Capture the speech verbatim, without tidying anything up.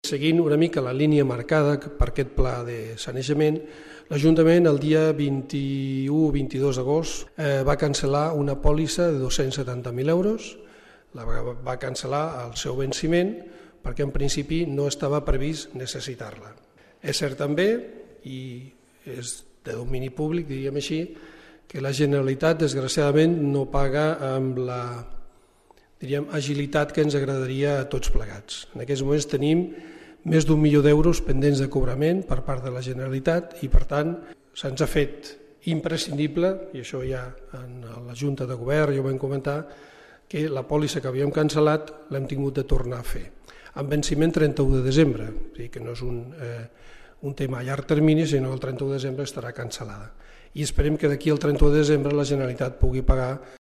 Seguint una mica la línia marcada per aquest pla de sanejament, l'Ajuntament el dia vint-i-u o vint-i-dos d'agost eh, va cancel·lar una pòlissa de dos-cents setanta mil euros, la va cancel·lar al seu venciment perquè en principi no estava previst necessitar-la. És cert també, i és de domini públic, diríem així, que la Generalitat desgraciadament no paga amb la diríem, agilitat que ens agradaria a tots plegats. En aquests moments tenim més d'un milió d'euros pendents de cobrament per part de la Generalitat i, per tant, se'ns ha fet imprescindible, i això ja en la Junta de Govern ja ho vam comentar, que la pòlissa que havíem cancel·lat l'hem tingut de tornar a fer. Amb venciment trenta-u de desembre, o sigui que no és un, eh, un tema a llarg termini, sinó que el trenta-u de desembre estarà cancel·lada. I esperem que d'aquí al trenta-u de desembre la Generalitat pugui pagar